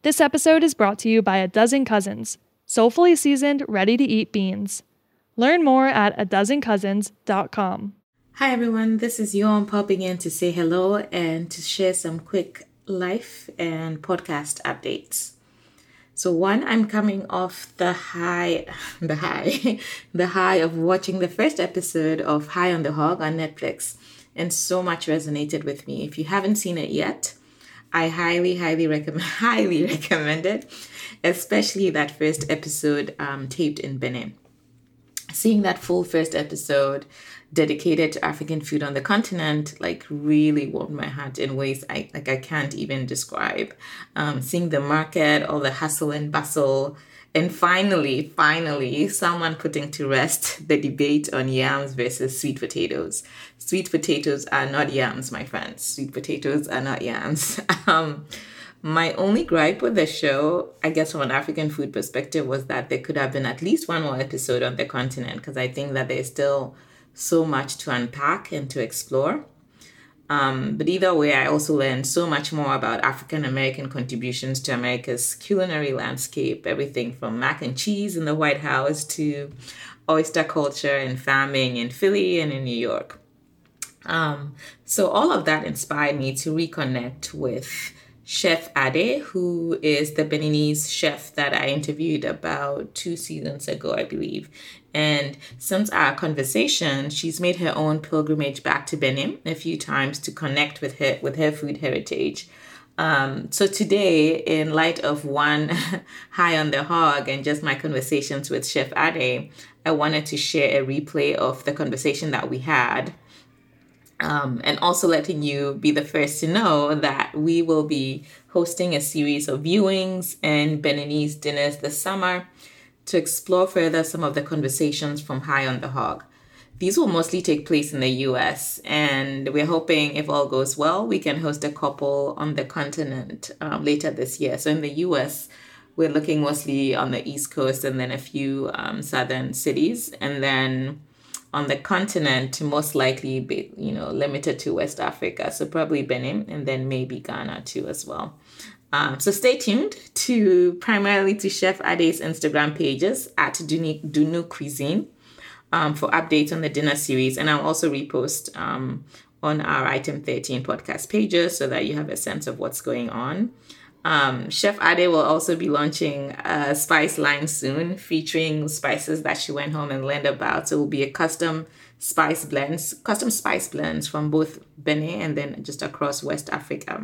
This episode is brought to you by A Dozen Cousins, soulfully seasoned, ready-to-eat beans. Learn more at adozencousins.com. Hi everyone, this is Yon popping in to say hello and to share some quick life and podcast updates. So one, I'm coming off the high of watching the first episode of High on the Hog on Netflix, and so much resonated with me. If you haven't seen it yet, I highly recommend it, especially that first episode taped in Benin. Seeing that full first episode dedicated to African food on the continent, really warmed my heart in ways I can't even describe. Seeing the market, all the hustle and bustle, and finally, someone putting to rest the debate on yams versus sweet potatoes. Sweet potatoes are not yams, my friends. Sweet potatoes are not yams. My only gripe with the show, I guess from an African food perspective, was that there could have been at least one more episode on the continent, because I think that there's still so much to unpack and to explore. But either way, I also learned so much more about African American contributions to America's culinary landscape, everything from mac and cheese in the White House to oyster culture and farming in Philly and in New York. So all of that inspired me to reconnect with Chef Ade, who is the Beninese chef that I interviewed about 2 seasons ago, I believe. And since our conversation, she's made her own pilgrimage back to Benin a few times to connect with her food heritage. So today, in light of one High on the Hog and just my conversations with Chef Ade, I wanted to share a replay of the conversation that we had. And also letting you be the first to know that we will be hosting a series of viewings and Beninese dinners this summer to explore further some of the conversations from High on the Hog. These will mostly take place in the US, and we're hoping, if all goes well, we can host a couple on the continent later this year. So in the US, we're looking mostly on the East Coast and then a few southern cities, and then on the continent, most likely be, limited to West Africa. So probably Benin and then maybe Ghana too as well. So stay tuned primarily to Chef Ade's Instagram pages at Dunu Cuisine for updates on the dinner series. And I'll also repost on our Item 13 podcast pages so that you have a sense of what's going on. Chef Ade will also be launching a spice line soon, featuring spices that she went home and learned about. So it will be a custom spice blends from both Benin and then just across West Africa.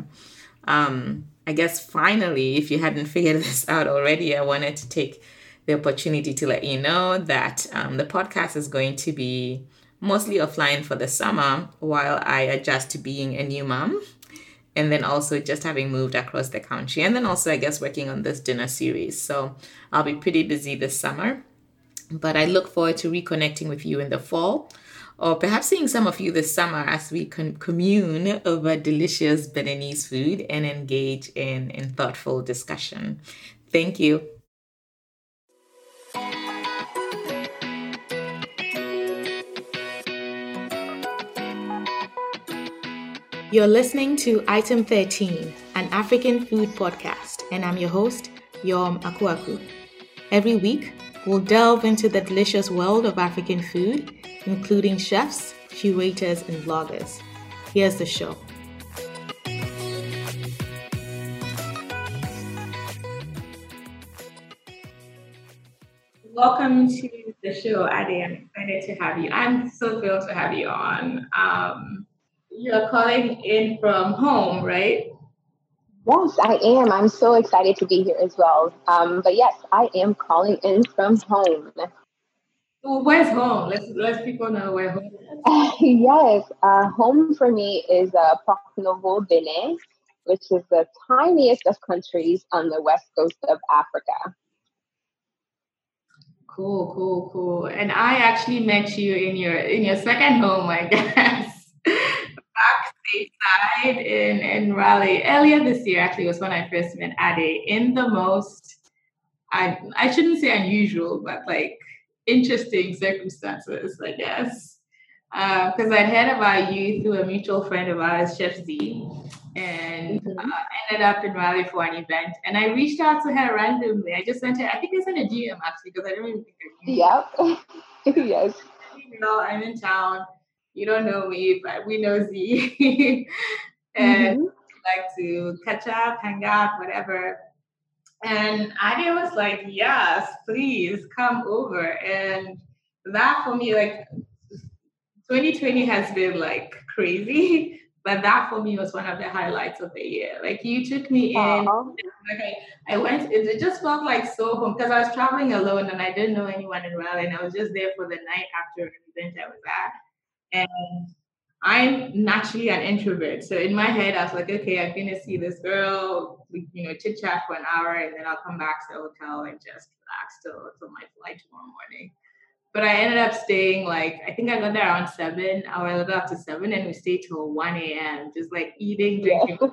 I guess finally, if you hadn't figured this out already, I wanted to take the opportunity to let you know that the podcast is going to be mostly offline for the summer while I adjust to being a new mom. And then also just having moved across the country. And then also, I guess, working on this dinner series. So I'll be pretty busy this summer. But I look forward to reconnecting with you in the fall. Or perhaps seeing some of you this summer as we commune over delicious Beninese food and engage in thoughtful discussion. Thank you. You're listening to Item 13, an African food podcast, and I'm your host, Yom Akuaku. Every week, we'll delve into the delicious world of African food, including chefs, curators, and bloggers. Here's the show. Welcome to the show, Ade. I'm excited to have you. I'm so thrilled to have you on. You're calling in from home, right? Yes, I am. I'm so excited to be here as well. But yes, I am calling in from home. Well, where's home? Let people know where home is. Yes, home for me is Porto Novo, Benin, which is the tiniest of countries on the west coast of Africa. Cool. And I actually met you in your second home, I guess. Back stateside in Raleigh. Earlier this year, actually, was when I first met Ade in the most, I shouldn't say unusual, but interesting circumstances, I guess. Because I'd heard about you through a mutual friend of ours, Chef Z. and Mm-hmm. ended up in Raleigh for an event. And I reached out to her randomly. I just sent her, I think I sent a DM actually, because I don't even think I knew. Yep. Yes. Hey girl, I'm in town. You don't know me, but we know Z. And Mm-hmm. like to catch up, hang out, whatever. And Adi was like, yes, please come over. And that for me, like 2020 has been like crazy, but that for me was one of the highlights of the year. Like you took me in, Oh. like I went, it just felt like so home because I was traveling alone and I didn't know anyone in Raleigh and I was just there for the night after an event I was at. And I'm naturally an introvert. So in my head, I was like, okay, I'm going to see this girl, chit chat for an hour and then I'll come back to the hotel and just relax till my flight tomorrow morning. But I ended up staying like I think I got there around 7. I got up to 7 and we stayed till 1 a.m. just like eating, Yeah. drinking.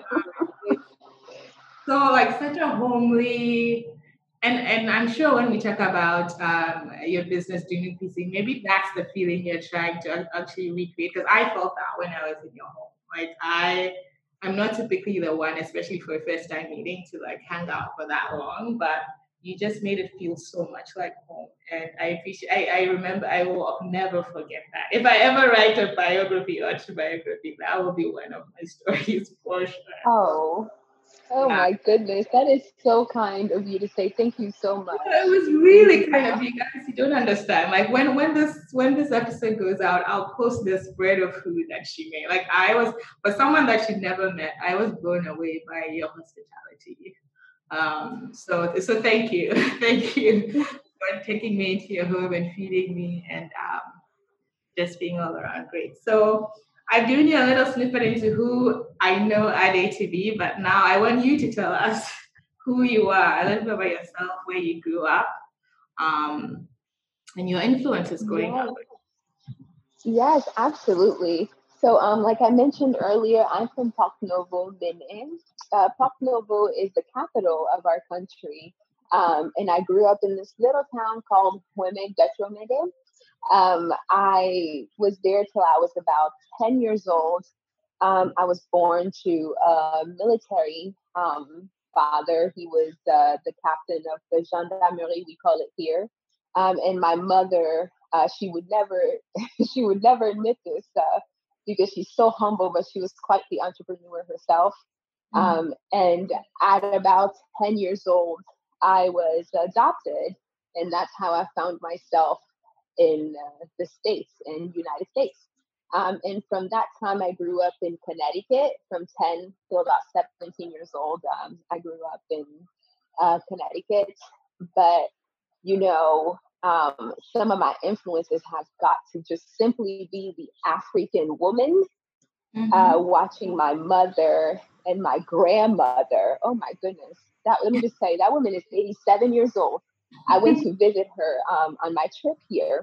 So like such a homely and I'm sure when we talk about your business doing PC, maybe that's the feeling you're trying to actually recreate. Because I felt that when I was in your home. Like I'm not typically the one, especially for a first time meeting, to like hang out for that long, but you just made it feel so much like home. And I appreciate I remember I will never forget that. If I ever write a biography or autobiography, that will be one of my stories for sure. Oh. Oh Yeah. my goodness. That is so kind of you to say. Thank you so much. It was And really kind of you guys. You don't understand. Like when this episode goes out, I'll post this spread of food that she made. Like I was for someone that she'd never met, I was blown away by your hospitality. So thank you, thank you for taking me into your home and feeding me and just being all around great. So I've given you a little snippet into who I know Ade to be, but now I want you to tell us who you are, a little bit about yourself, where you grew up, um, and your influences growing yes, up. yes, absolutely. So, like I mentioned earlier, I'm from Novo, Benin. Novo is the capital of our country. And I grew up in this little town called Hueme Detromede. I was there till I was about 10 years old. I was born to a military father. He was the captain of the gendarmerie, we call it here. And my mother, she would never, she would never admit this because she's so humble, but she was quite the entrepreneur herself. Mhm. And at about 10 years old, I was adopted, and that's how I found myself in the States, in United States. And from that time, I grew up in Connecticut from 10 to about 17 years old. I grew up in Connecticut, but you know, some of my influences have got to just simply be the African woman, Mhm. watching my mother and my grandmother. Oh my goodness. Let me just tell you, that woman is 87 years old. I went to visit her on my trip here.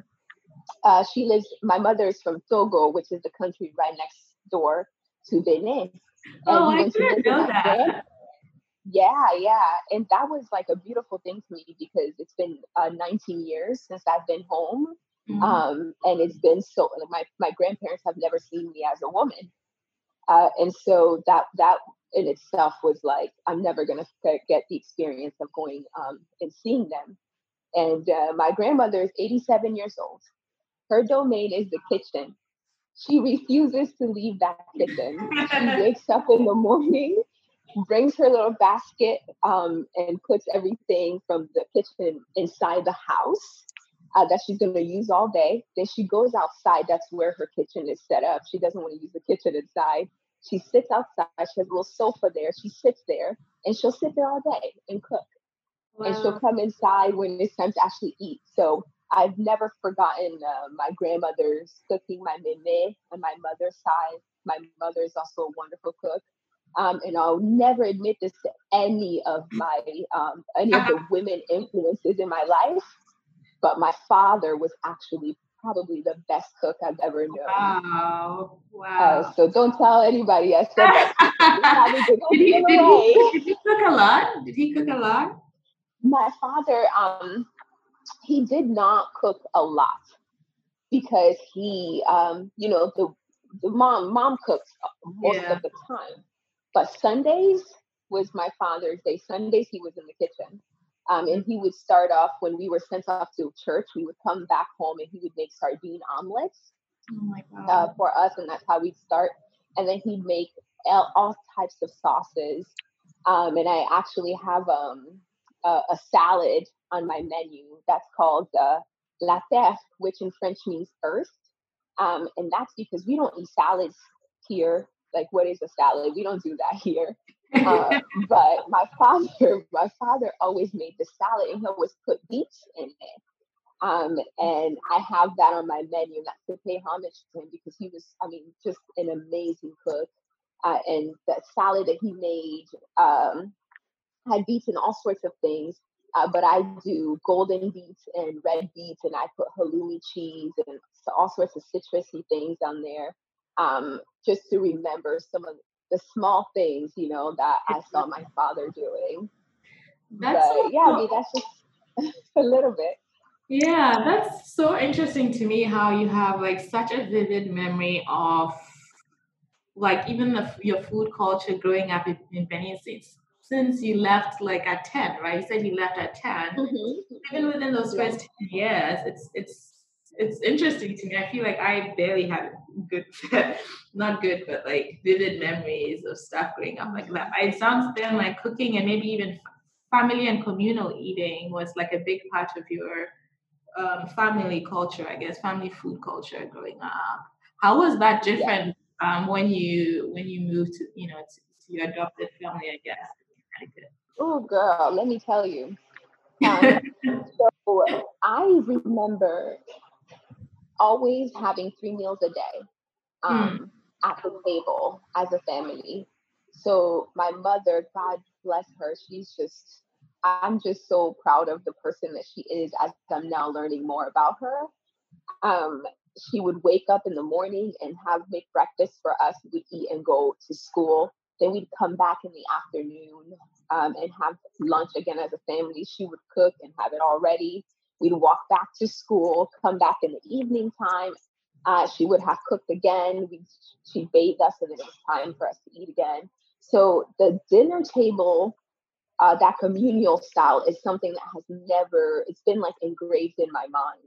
My mother is from Togo, which is the country right next door to Benin. And Oh, we I went to didn't visit know my grand. that. Yeah, yeah. And that was like a beautiful thing to me because it's been 19 years since I've been home. Mhm. And it's been so, like, my grandparents have never seen me as a woman. And so that in itself was like, I'm never going to forget the experience of going and seeing them. And my grandmother is 87 years old. Her domain is the kitchen. She refuses to leave that kitchen. She wakes up in the morning, brings her little basket, and puts everything from the kitchen inside the house that she's going to use all day. Then she goes outside. That's where her kitchen is set up. She doesn't want to use the kitchen inside. She sits outside. She has a little sofa there. She sits there and she'll sit there all day and cook, and she'll Wow. come inside when it's time to actually eat. So I've never forgotten my grandmother's cooking, my meme on my mother's side. My mother is also a wonderful cook. And I'll never admit this to any of the women influences in my life, but my father was actually probably the best cook I've ever known. Wow. Wow. So don't tell anybody I said that to you because you'll probably give did he it did away. he did he cook a lot? Did he cook a lot? My father, he did not cook a lot because the mom cooks most Yeah. of the time, But Sundays was my father's day. Sundays he was in the kitchen. And he would start off when we were sent off to church. We would come back home and he would make sardine omelets Oh my God. for us, and that's how we'd start. And then he'd make all types of sauces. And I actually have a salad on my menu that's called la terre, which in French means earth. And that's because we don't eat salads here. Like, what is a salad? We don't do that here. But my father always made the salad, and he always put beets in it. And I have that on my menu, not to pay homage to him because he was, I mean, just an amazing cook. And the salad that he made had beets and all sorts of things. But I do golden beets and red beets, and I put halloumi cheese and all sorts of citrusy things on there, just to remember some of the small things, that I saw my father doing. That's But yeah, I mean, that's just a little bit. Yeah, that's so interesting to me how you have like such a vivid memory of like even your food culture growing up in Benin since you left like at 10, right? You said you left at 10. Even within those first 10 years, it's interesting to me. I feel like I barely have good, not good, but like vivid memories of stuff growing up like that. It sounds then like cooking and maybe even family and communal eating was like a big part of your family culture, I guess, family food culture growing up. How was that different when you moved to to your adopted family, I guess, in Connecticut? Oh, girl, let me tell you. So I remember always having 3 meals a day at the table as a family. So my mother, God bless her, I'm just so proud of the person that she is as I'm now learning more about her. Um, she would wake up in the morning and make breakfast for us. We'd eat and go to school. Then we'd come back in the afternoon and have lunch again as a family. She would cook and have it all ready. We'd walk back to school, come back in the evening time. She would have cooked again. She'd bathe us, and then it was time for us to eat again. So the dinner table, that communal style, is something that it's been like engraved in my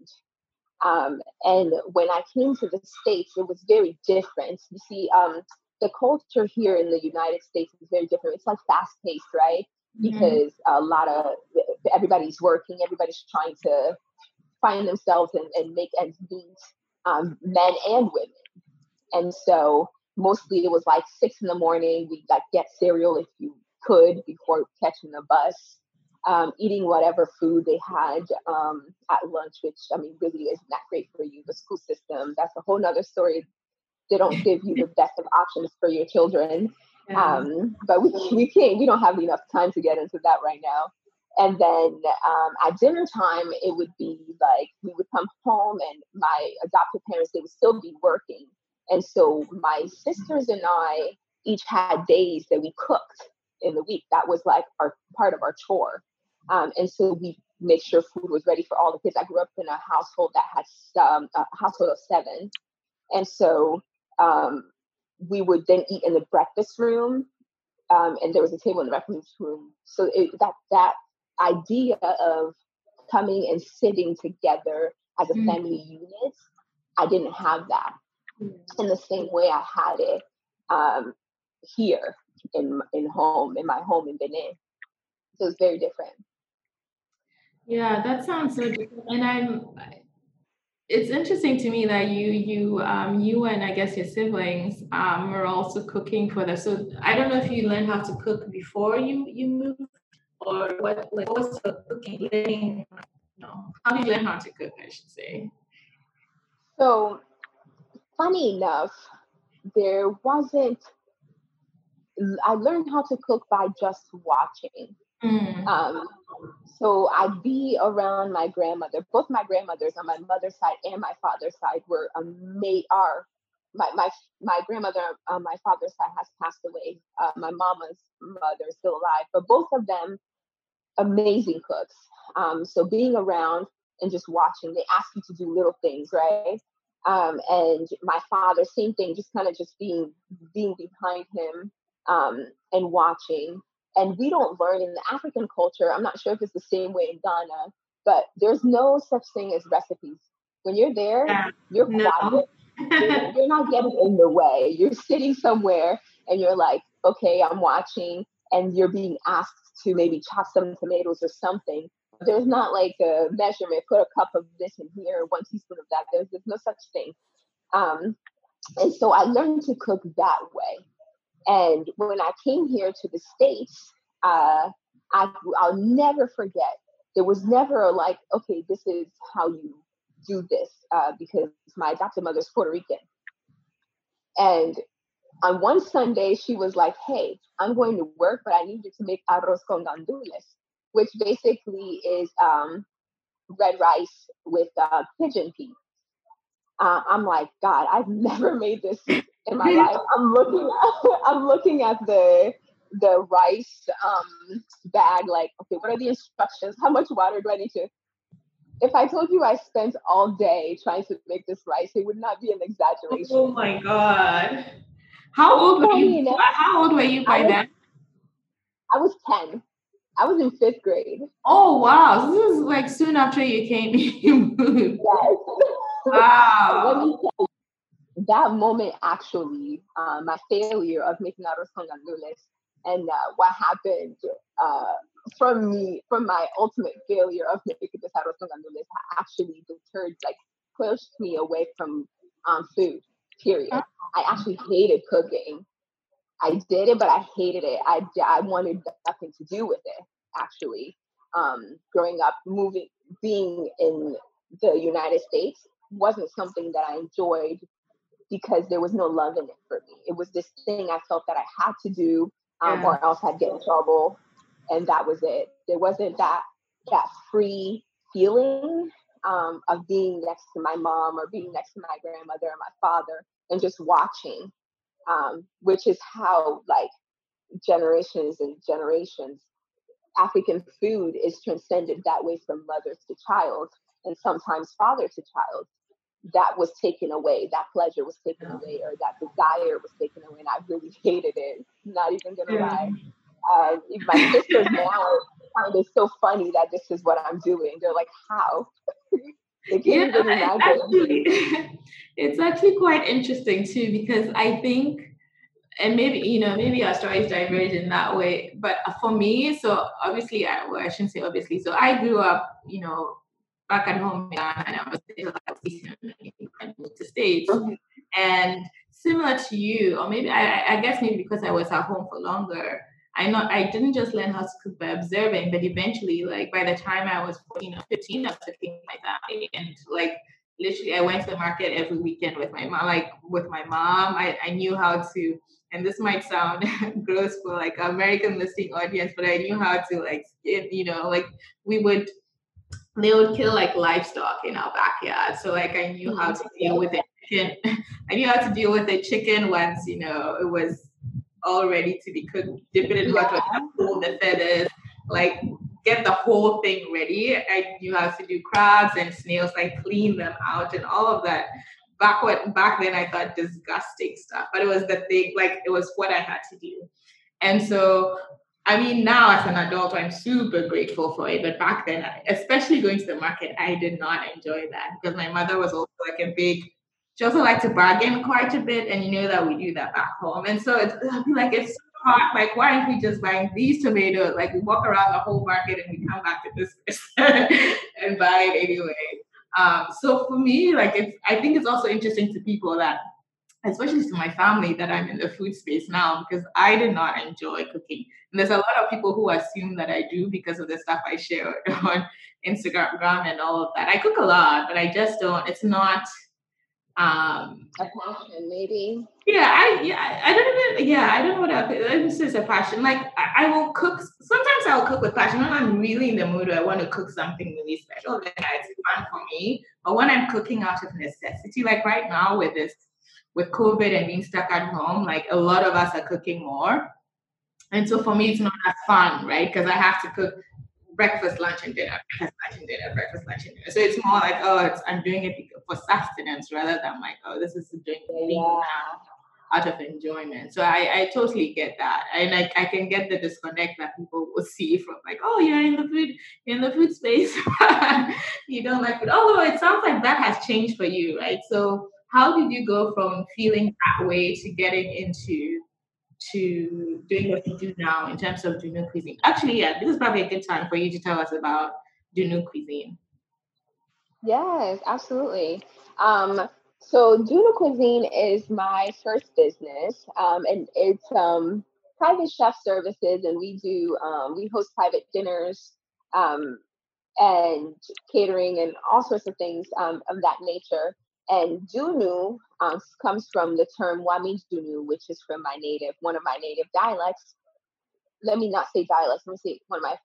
mind. And when I came to the States, it was very different. You see, the culture here in the United States is very different. It's like fast paced, right? Because everybody's working, everybody's trying to find themselves and make ends meet, men and women. And so mostly it was like 6 in the morning. We'd like get cereal if you could before catching the bus. Eating whatever food they had at lunch, which I mean really isn't that great for you. The school system, that's a whole nother story. They don't give you the best of options for your children. But we don't have enough time to get into that right now. And then at dinner time, it would be like we would come home and my adopted parents, they would still be working. And so my sisters and I each had days that we cooked in the week. That was like part of our chore. And so we made sure food was ready for all the kids. I grew up in a household that had a household of 7. And so we would then eat in the breakfast room. And there was a table in the breakfast room. So that idea of coming and sitting together as a family unit, I didn't have that in the same way I had it here in my home in Benin. So it's very different. Yeah, that sounds so different. And it's interesting to me that you and I guess your siblings were also cooking for them. So I don't know if you learned how to cook before you moved, or what was the cooking learning? How did you learn how to cook, I should say? So funny enough, I learned how to cook by just watching. So I'd be around my grandmother. Both my grandmothers on my mother's side and my father's side were my grandmother on my father's side has passed away. My mama's mother is still alive, but both of them amazing cooks. So being around and just watching, they ask you to do little things, right? And my father, same thing, just kind of just being behind him and watching. And we don't learn in the African culture. I'm not sure if it's the same way in Ghana, but there's no such thing as recipes. When you're there, you're quiet. You're not getting in the way. You're sitting somewhere and you're like, okay, I'm watching, and you're being asked to maybe chop some tomatoes or something. There's not like a measurement, put a cup of this in here, 1 teaspoon of that. There's no such thing. And so I learned to cook that way. And when I came here to the States, I'll never forget. There was never like, okay, this is how you do this, because my adopted mother's Puerto Rican. And on one Sunday, she was like, hey, I'm going to work, but I need you to make arroz con gandules, which basically is red rice with pigeon peas. I'm like, God, I've never made this in my life. I'm looking at the rice bag, like, okay, what are the instructions? How much water do I need to? If I told you I spent all day trying to make this rice, it would not be an exaggeration. Oh my God. How old were you? How old were you by then? I was 10. I was in 5th grade. Oh, wow. So this is like soon after you came, you moved. Yes. Wow. Let me tell you, that moment actually, my failure of making arroz con gandules and what happened from my ultimate failure of making this arroz con gandules actually deterred, like pushed me away from food, period. I actually hated cooking. I did it, but I hated it. I wanted nothing to do with it, actually. Growing up, being in the United States wasn't something that I enjoyed because there was no love in it for me. It was this thing I felt that I had to do, or else I'd get in trouble. And that was it. There wasn't that free feeling of being next to my mom or being next to my grandmother or my father and just watching. Which is how, like, generations and generations, African food is transcended that way from mother to child and sometimes father to child. That was taken away. That pleasure was taken away, or that desire was taken away. And I really hated it. Not even going to lie. My sisters now find it so funny that this is what I'm doing. They're like, how? They can't even imagine. It's actually quite interesting too, because I think, and maybe our stories diverge in that way, but for me, so obviously, I shouldn't say obviously, so I grew up, back at home in Ghana, and I moved to States, and similar to you, or maybe I guess maybe because I was at home for longer, I didn't just learn how to cook by observing, but eventually, like by the time I was 14 or 15, I was cooking my family, and like literally I went to the market every weekend with my mom. I knew how to, and this might sound gross for like American listening audience, but I knew how to like they would kill like livestock in our backyard. So like I knew how to deal with the chicken. I knew how to deal with the chicken once, it was all ready to be cooked, dip it in hot water, pull the feathers, like get the whole thing ready. I knew how to do crabs and snails, like clean them out and all of that. Back then I thought disgusting stuff, but it was the thing, like it was what I had to do. And so, I mean, now as an adult, I'm super grateful for it. But back then, especially going to the market, I did not enjoy that because my mother was also she also liked to bargain quite a bit. And that we do that back home. And so it's so hard. Like, why aren't we just buying these tomatoes? Like we walk around the whole market and we come back to this and buy it anyway. So for me, I think it's also interesting to people that, especially to my family, that I'm in the food space now because I did not enjoy cooking. And there's a lot of people who assume that I do because of the stuff I share on Instagram and all of that. I cook a lot, but I just don't. It's not a passion, maybe. I don't know what this is a passion. Like I will cook. Sometimes I will cook with passion. When I'm really in the mood, or I want to cook something really special, then it's fun for me. But when I'm cooking out of necessity, like right now with COVID and being stuck at home, like a lot of us are cooking more. And so for me, it's not as fun, right? Because I have to cook breakfast, lunch, and dinner, breakfast, lunch, and dinner. So it's more like, I'm doing it for sustenance rather than like, this is doing now. out of enjoyment. So I totally get that. And I can get the disconnect that people will see from like, oh, you're in the food space. You don't like it. Although it sounds like that has changed for you, right? So how did you go from feeling that way to getting into to doing what you do now in terms of Dunu cuisine? Actually, yeah, this is probably a good time for you to tell us about Dunu cuisine. Yes, absolutely. So Duna Cuisine is my first business, and it's private chef services, and we host private dinners, um, and catering and all sorts of things of that nature. And Dunu comes from the term Wami Dunu, which is from one of my native dialects. Let me not say dialects. Let me say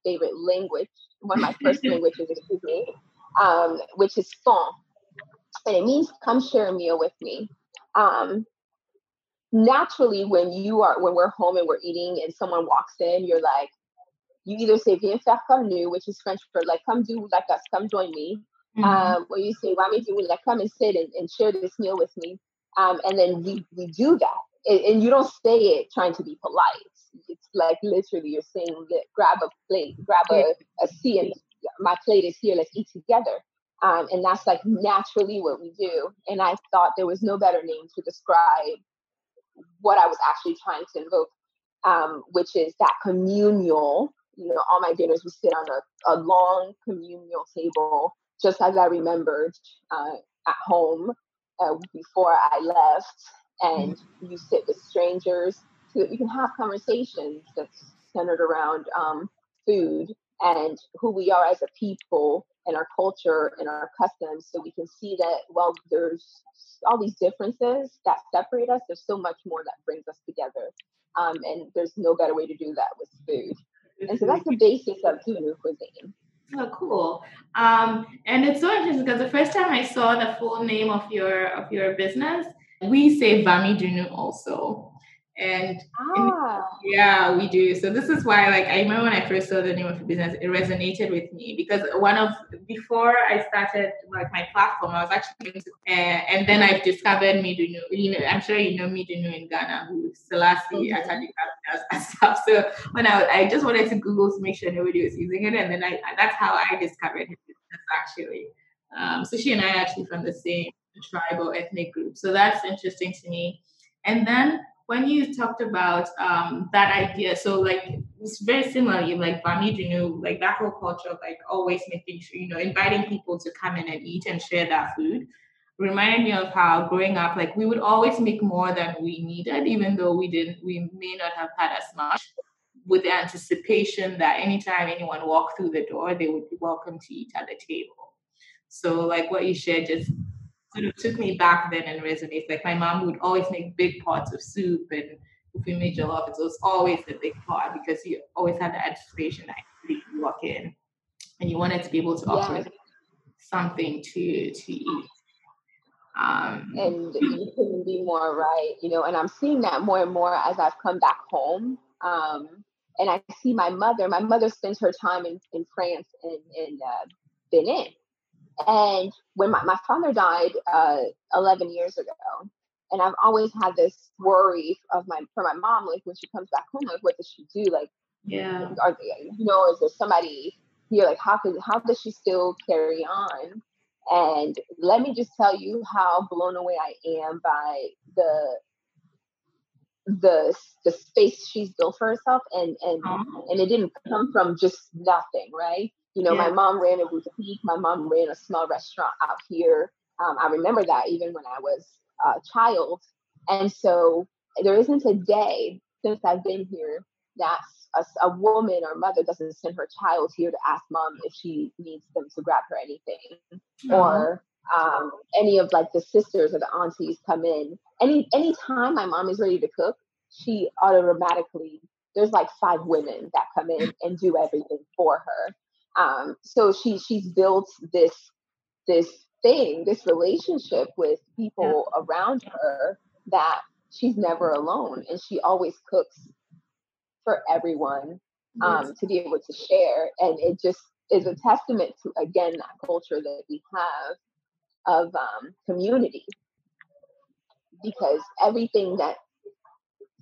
one of my first languages, excuse me, which is Fon, and it means come share a meal with me. Um, Naturally, when we're home and we're eating, and someone walks in, you either say "Viens faire comme nous," which is French for like "come do like us, come join me," or you say "Why me do like come and sit and share this meal with me," and then we do that, and you don't say it trying to be polite. It's like literally you're saying that grab a plate, grab a sea, and my plate is here. Let's eat together. And that's like naturally what we do. And I thought there was no better name to describe what I was actually trying to invoke, which is that communal. All my dinners we sit on a long communal table, just as I remembered at home before I left. And you sit with strangers so that you can have conversations that's centered around food and who we are as a people and our culture and our customs, so we can see that while there's all these differences that separate us, there's so much more that brings us together. And there's no better way to do that with food. And so that's the basis of Dunu cuisine. Oh, cool. And it's so interesting because the first time I saw the full name of your business, we say Vami Dunu also. And yeah, we do. So this is why, like, I remember when I first saw the name of the business, it resonated with me because before I started like my platform, I was actually going to, and then I've discovered Midunu. I'm sure you know Midunu in Ghana, who Selassie Atadi does and stuff. So when I just wanted to Google to make sure nobody was using it, and then that's how I discovered his business actually. So she and I are actually from the same tribal ethnic group. So that's interesting to me. And then when you talked about that idea, so like it's very similar. You like Bami, like that whole culture of like always making sure, inviting people to come in and eat and share that food. Reminded me of how growing up, like we would always make more than we needed, even though we may not have had as much, with the anticipation that anytime anyone walked through the door, they would be welcome to eat at the table. So like what you shared just sort of took me back then and resonates. Like my mom would always make big pots of soup, and if we made jollof, it was always the big pot because you always had the anticipation that you walk in and you wanted to be able to offer something to eat. And you couldn't be more right, and I'm seeing that more and more as I've come back home. And I see my mother. My mother spends her time in France and in Benin. And when my father died 11 years ago, and I've always had this worry for my mom, like when she comes back home, like what does she do? Like, is there somebody here? Like, how does she still carry on? And let me just tell you how blown away I am by the space she's built for herself, and it didn't come from just nothing, right? My mom ran a boutique. My mom ran a small restaurant out here. I remember that even when I was a child. And so there isn't a day since I've been here that a woman or mother doesn't send her child here to ask mom if she needs them to grab her anything. Or any of like the sisters or the aunties come in. Any time my mom is ready to cook, she automatically, there's like 5 women that come in and do everything for her. So she's built this relationship with people around her that she's never alone, and she always cooks for everyone to be able to share. And it just is a testament to, again, that culture that we have of community, because everything that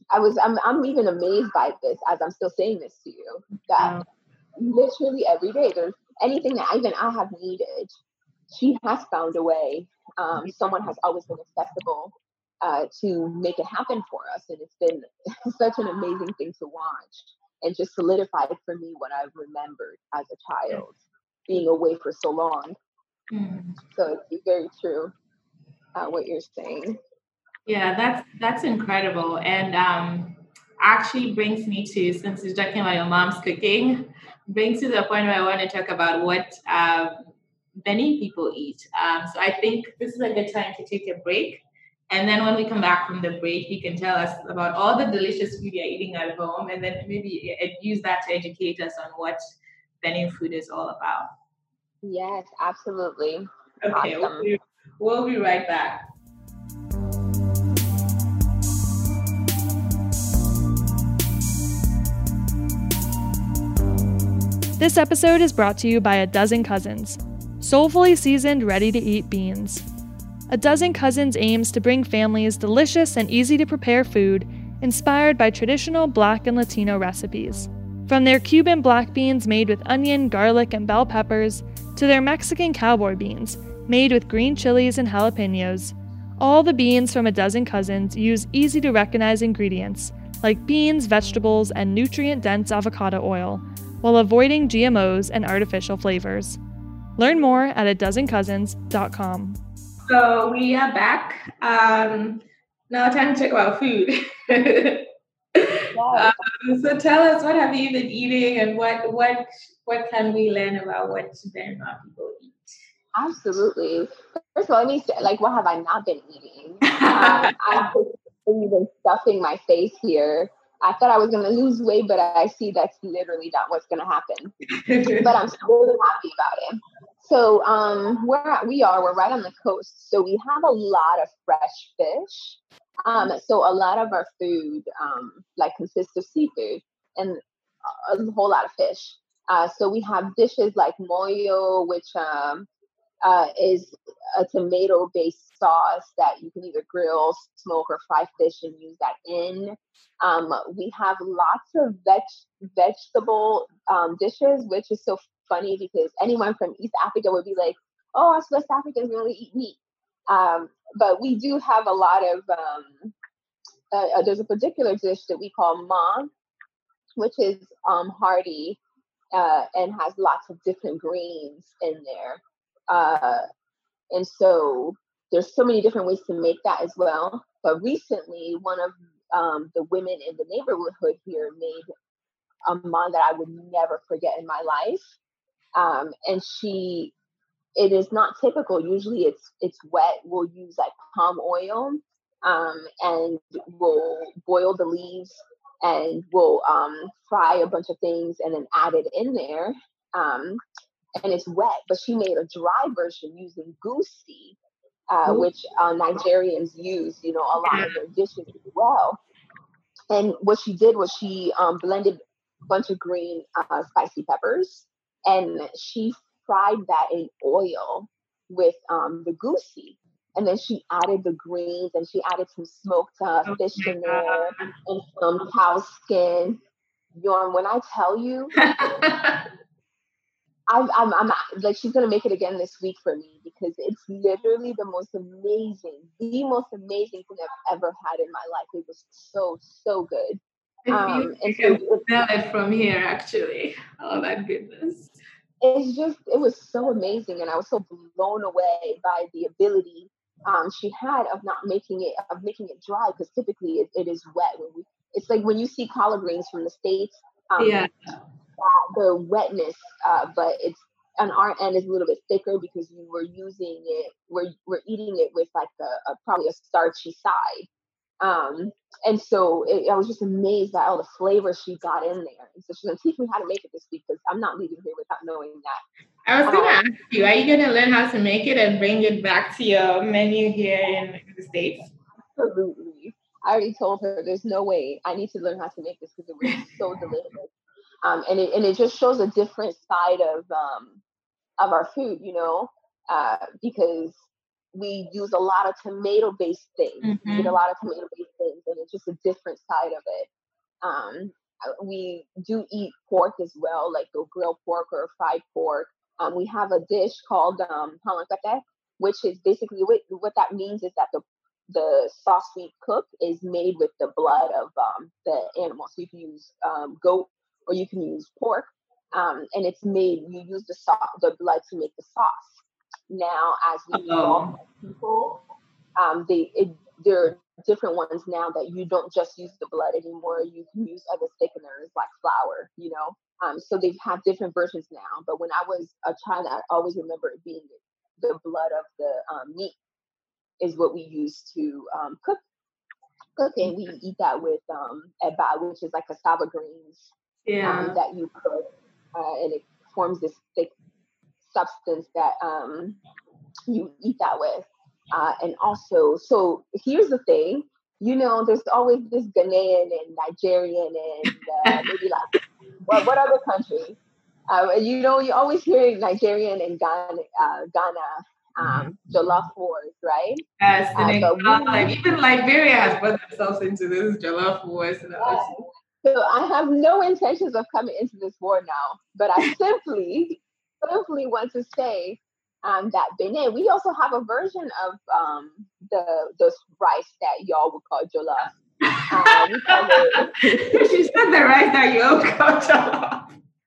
I'm even amazed by this as I'm still saying this to you, that literally every day there's anything that even I have needed, she has found a way. Someone has always been accessible to make it happen for us. And it's been such an amazing thing to watch and just solidified for me what I've remembered as a child, being away for so long. So it's very true what you're saying. Yeah, that's incredible. And actually brings me to, since you're talking about your mom's cooking, brings to the point where I want to talk about what many people eat. So I think this is a good time to take a break. And then when we come back from the break, you can tell us about all the delicious food you're eating at home, and then maybe use that to educate us on what Benin food is all about. Yes, absolutely. Okay, Awesome. we'll be right back. This episode is brought to you by A Dozen Cousins, soulfully seasoned, ready-to-eat beans. A Dozen Cousins aims to bring families delicious and easy-to-prepare food inspired by traditional Black and Latino recipes. From their Cuban black beans made with onion, garlic, and bell peppers, to their Mexican cowboy beans made with green chilies and jalapenos, all the beans from A Dozen Cousins use easy-to-recognize ingredients like beans, vegetables, and nutrient-dense avocado oil, while avoiding GMOs and artificial flavors. Learn more at adozencousins.com. So we are back. Now time to talk about food. So tell us, what have you been eating, and what can we learn about what Myanmar people eat? Absolutely. First of all, let me say, like, what have I not been eating? I've been stuffing my face here. I thought I was going to lose weight, but I see that's literally not what's going to happen. But I'm really happy about it. So we're right on the coast. So we have a lot of fresh fish. So a lot of our food consists of seafood and a whole lot of fish. So we have dishes like moyo, which is a tomato-based sauce that you can either grill, smoke, or fry fish and use that in. We have lots of vegetable dishes, which is so funny because anyone from East Africa would be like, "Oh, us West Africans only eat meat." But we do have a lot of. There's a particular dish that we call ma, which is hearty and has lots of different greens in there. And so there's so many different ways to make that as well. But recently, one of the women in the neighborhood here made a ma that I would never forget in my life. And it is not typical. Usually it's wet. We'll use like palm oil and we'll boil the leaves and we'll fry a bunch of things and then add it in there. And it's wet, but she made a dry version using goosey, which Nigerians use, a lot in their dishes as well. And what she did was she blended a bunch of green spicy peppers, and she fried that in oil with the goosey. And then she added the greens, and she added some smoked fish in there and some cow skin. Yorn, when I tell you, I'm like, she's gonna make it again this week for me because it's literally the most amazing thing I've ever had in my life. It was so good. And so smell it from here, actually. Oh, that goodness! It was so amazing, and I was so blown away by the ability she had of making it dry, because typically it is wet. It's like when you see collard greens from the States. The wetness, but it's on our end is a little bit thicker because we were using it. We're eating it with like probably a starchy side, and so I was just amazed by all the flavors she got in there. And so she's gonna teach me how to make it this week because I'm not leaving here without knowing that. I was gonna ask you, are you gonna learn how to make it and bring it back to your menu here in the States? Absolutely. I already told her there's no way I need to learn how to make this because it was so delicious. And it just shows a different side of our food, because we use a lot of tomato-based things. Mm-hmm. We eat a lot of tomato-based things, and it's just a different side of it. We do eat pork as well, like the grilled pork or fried pork. We have a dish called halakate, which is basically what that means is that the sauce we cook is made with the blood of the animal. So you can use goat or you can use pork, and it's made. You use the blood to make the sauce. Now, as we evolve as people, there are different ones now that you don't just use the blood anymore. You can use other thickeners like flour, so they have different versions now. But when I was a child, I always remember it being the blood of the meat is what we use to cook. And we eat that with eba, which is like cassava grains that you cook, and it forms this thick substance that you eat that with. And also, so here's the thing, there's always this Ghanaian and Nigerian and maybe like, what other country? You always hear Nigerian and Ghana jollof wars, right? Yes, even Liberia has brought themselves into this jollof wars. So I have no intentions of coming into this war now, but I simply want to say that Benin, we also have a version of those rice that y'all would call jollof. We call it. She said the rice that y'all call jollof.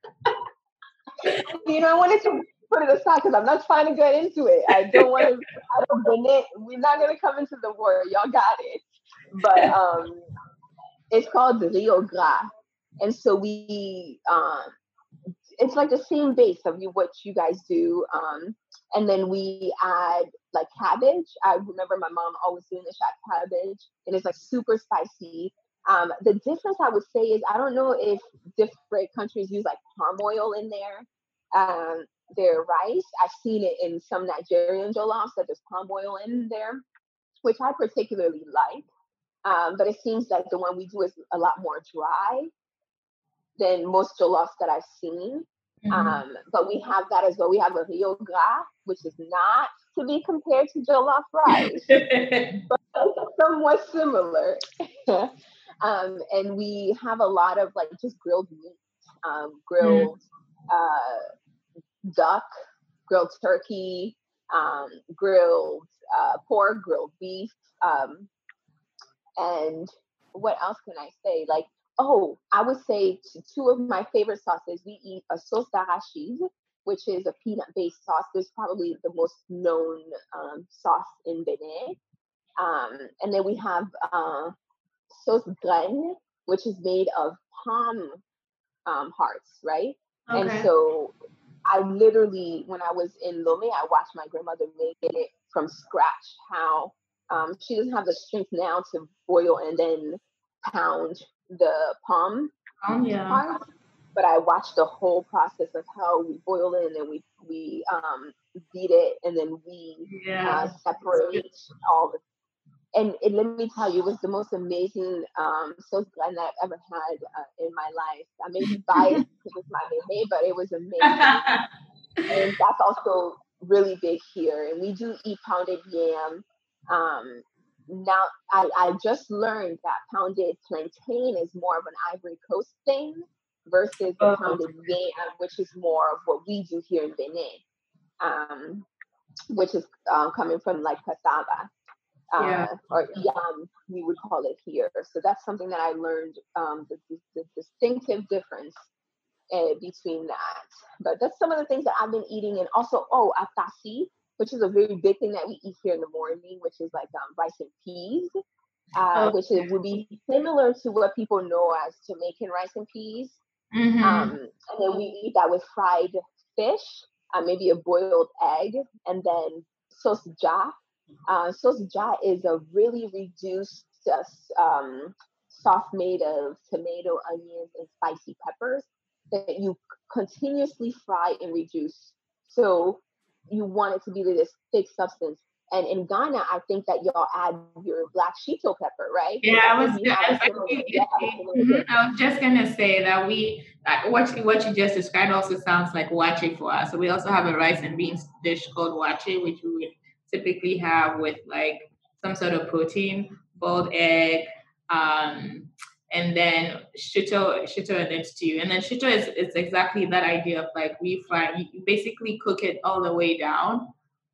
I wanted to put it aside because I'm not trying to get into it. I don't want to. Benin, we're not going to come into the war. Y'all got it. But it's called the Rio Gras, and so we. It's like the same base of what you guys do. And then we add like cabbage. I remember my mom always doing the shot cabbage, and it's like super spicy. The difference I would say is I don't know if different countries use like palm oil in their rice. I've seen it in some Nigerian jollofs that there's palm oil in there, which I particularly like. But it seems like the one we do is a lot more dry than most jollofs that I've seen. Mm-hmm. But we have that as well. We have a Rio Gras, which is not to be compared to jollof rice, but somewhat similar. And we have a lot of like just grilled meat, grilled duck, grilled turkey, grilled pork, grilled beef. And what else can I say? Like, I would say two of my favorite sauces. We eat a sauce d'arachide, which is a peanut-based sauce. It's probably the most known sauce in Benin. And then we have sauce graine, which is made of palm hearts, right? Okay. And so I literally, when I was in Lomé, I watched my grandmother make it from scratch. How she doesn't have the strength now to boil and then pound the palm part, but I watched the whole process of how we boil it and then we beat it and then we separate all the. And let me tell you, it was the most amazing sauce graine that I've ever had in my life. I may be biased because it's my baby, but it was amazing. And that's also really big here. And we do eat pounded yam. Now, I just learned that pounded plantain is more of an Ivory Coast thing versus the pounded yam, which is more of what we do here in Benin, which is coming from like cassava. Or yam, we would call it here. So that's something that I learned, the distinctive difference between that. But that's some of the things that I've been eating. And also, atasi, which is a very big thing that we eat here in the morning, which is like rice and peas, which would be similar to what people know as Jamaican rice and peas. Mm-hmm. And then we eat that with fried fish, maybe a boiled egg, and then sauce ja. Sauce ja is a really reduced sauce made of tomato, onions, and spicy peppers that you continuously fry and reduce. So you want it to be this thick substance. And in Ghana, I think that y'all add your black shito pepper, right? Yeah, I was just gonna say that what you just described also sounds like wache for us. So we also have a rice and beans dish called wache, which we would typically have with like some sort of protein, boiled egg, and then shito and then stew. And then shito is exactly that idea of like refrying. You basically cook it all the way down.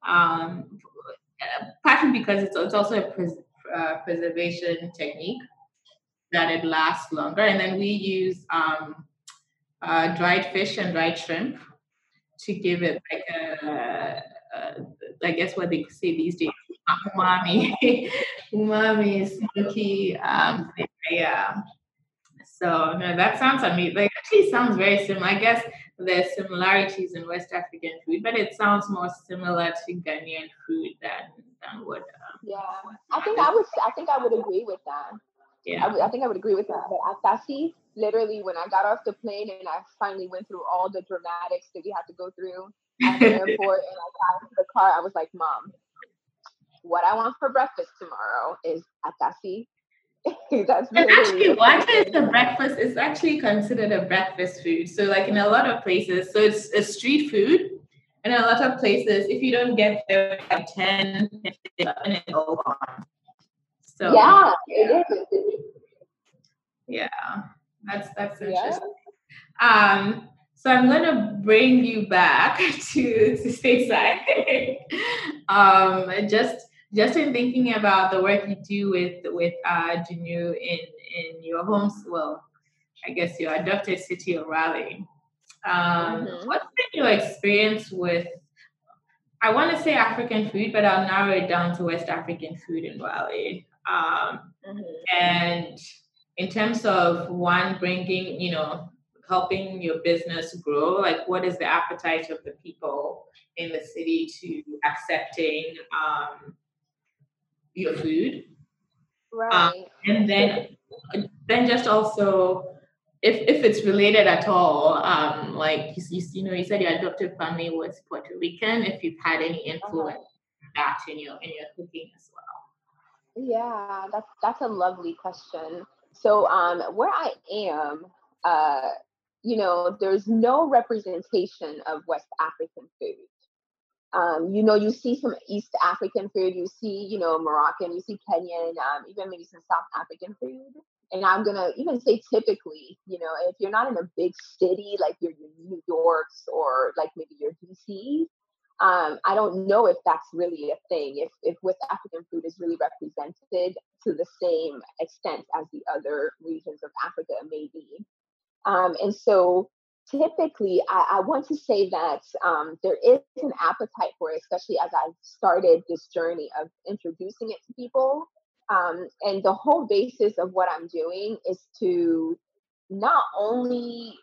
Partly because it's also a preservation technique that it lasts longer. And then we use dried fish and dried shrimp to give it like a I guess what they say these days, umami, umami, smoky. Yeah. So no, that sounds amazing. Like actually sounds very similar. I guess there's similarities in West African food, but it sounds more similar to Ghanaian food than what. Yeah, I think I would agree with that. Yeah. I think I would agree with that. But Asasi, literally, when I got off the plane and I finally went through all the dramatics that we had to go through at the airport, and I got into the car, I was like, "Mom, what I want for breakfast tomorrow is Asasi." That's And literally actually, the why first is thing. the breakfast? It's actually considered a breakfast food. So, like in a lot of places, so it's a street food. And in a lot of places, if you don't get there by 10, 11, it's all gone. So, Yeah, it is. yeah, that's Yeah. interesting. So I'm gonna bring you back to stateside. Just in thinking about the work you do with Junu in your homes, well, I guess your adopted city of Raleigh. Mm-hmm. What's been your experience with? I want to say African food, but I'll narrow it down to West African food in Raleigh. Mm-hmm. And in terms of one bringing, helping your business grow, like what is the appetite of the people in the city to accepting your food? Right. And then just also if it's related at all, like you said your adopted family was Puerto Rican, if you've had any Uh-huh. influence of that in your cooking as Yeah, that's a lovely question. So, where I am, uh, there's no representation of West African food. You see some East African food, you see, Moroccan, you see Kenyan, even maybe some South African food. And I'm gonna even say typically, if you're not in a big city like your New Yorks or like maybe your DC, I don't know if that's really a thing. If West African food is really represented to the same extent as the other regions of Africa may be. And so typically, I want to say that there is an appetite for it, especially as I've started this journey of introducing it to people. And the whole basis of what I'm doing is to not only,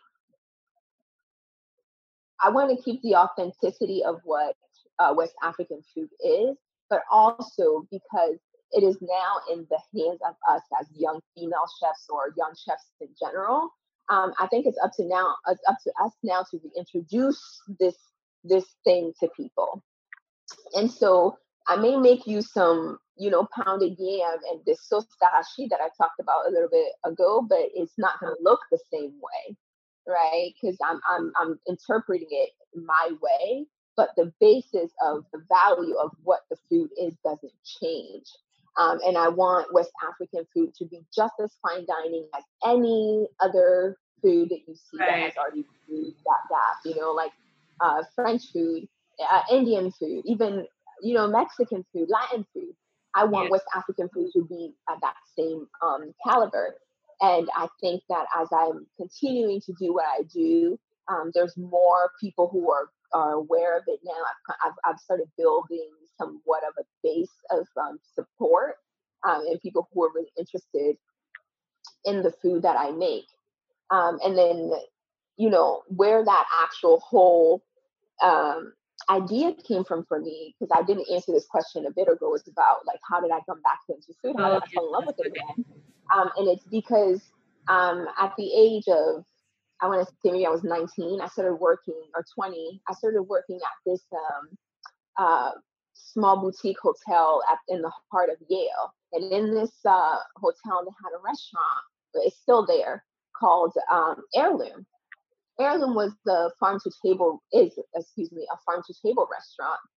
I want to keep the authenticity of what West African food is, but also because it is now in the hands of us as young female chefs or young chefs in general. I think it's up to us now to introduce this thing to people. And so I may make you some, pounded yam and this sostashi that I talked about a little bit ago, but it's not going to look the same way, right? Because I'm interpreting it my way, but the basis of the value of what the food is doesn't change. And I want West African food to be just as fine dining as any other food that you see that well. has already bridged that gap. Like French food, Indian food, even Mexican food, Latin food. I want Yes. West African food to be at that same caliber. And I think that as I'm continuing to do what I do, there's more people who are aware of it now. I've started building somewhat of a base of support and people who are really interested in the food that I make. And then, where that actual whole idea came from for me, because I didn't answer this question a bit ago, was about like, how did I come back into food? How did Oh, I yes. fall in love with it Okay. again? And it's because at the age of, I want to say maybe I was 19, I started working, or 20, I started working at this uh, small boutique hotel in the heart of Yale. And in this hotel, they had a restaurant, but it's still there, called Heirloom. Heirloom was the farm to table, is, excuse me, a farm to table restaurant.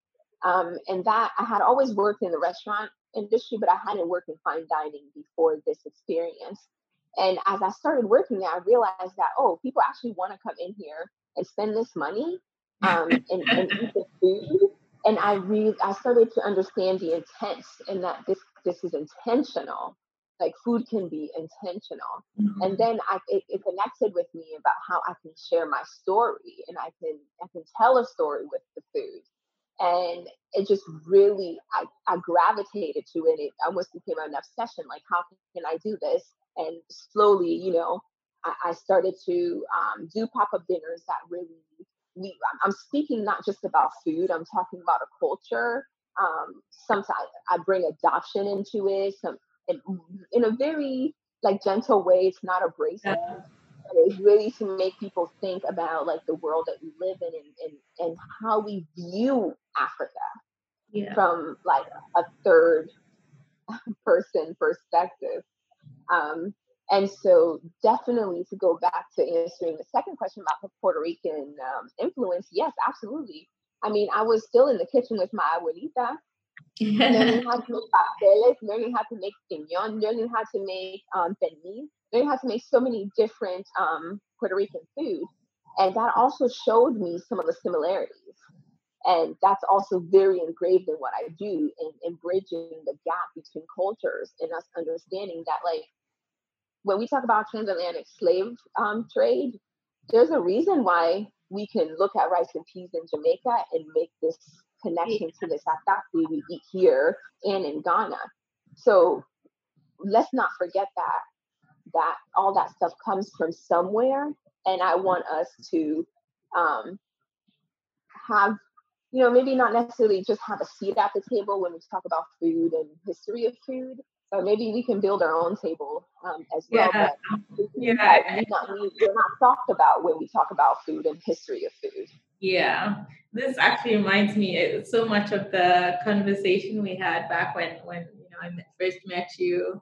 And that I had always worked in the restaurant industry, but I hadn't worked in fine dining before this experience. And as I started working there, I realized that, oh, people actually want to come in here and spend this money and eat the food. And I started to understand the intent and that this is intentional. Like food can be intentional. And then it connected with me about how I can share my story and I can tell a story with the food. And it just really I gravitated to it. It almost became an obsession. Like, how can I do this? And slowly, I started to do pop-up dinners that really I'm speaking not just about food, I'm talking about a culture. Sometimes I bring adoption into it, in a very like gentle way. It's not abrasive. But it's really to make people think about like the world that we live in and how we view Africa from like a third person perspective. And so definitely to go back to answering the second question about the Puerto Rican influence, yes, absolutely. I mean, I was still in the kitchen with my abuelita, learning how to make pasteles, learning how to make piñón, learning how to make pernil, learning how to make so many different Puerto Rican food. And that also showed me some of the similarities. And that's also very engraved in what I do in bridging the gap between cultures and us understanding that, like, when we talk about transatlantic slave trade, there's a reason why we can look at rice and peas in Jamaica and make this connection to the sataki we eat here and in Ghana. So let's not forget that all that stuff comes from somewhere. And I want us to have, maybe not necessarily just have a seat at the table when we talk about food and history of food, but maybe we can build our own table as well. But we're not talked about when we talk about food and history of food. Yeah, this actually reminds me so much of the conversation we had back when I first met you,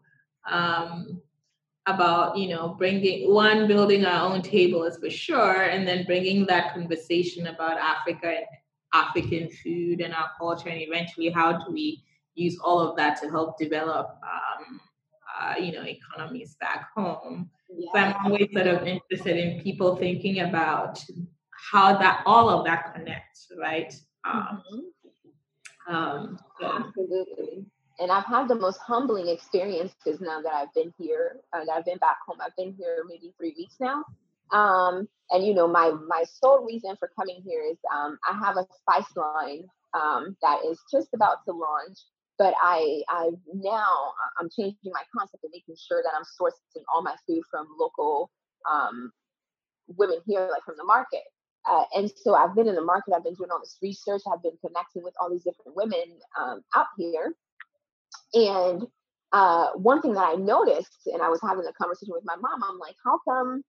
about building our own table is for sure, and then bringing that conversation about Africa and African food and our culture, and eventually how do we use all of that to help develop economies back home. Yeah. So I'm always sort of interested in people thinking about how that all of that connects, right? Absolutely. And I've had the most humbling experiences now that I've been here, that I've been back home. I've been here maybe 3 weeks now. And my sole reason for coming here is I have a spice line that is just about to launch. But I'm changing my concept and making sure that I'm sourcing all my food from local women here, like from the market. And so I've been in the market, I've been doing all this research, I've been connecting with all these different women out here. And one thing that I noticed, and I was having a conversation with my mom, I'm like, how come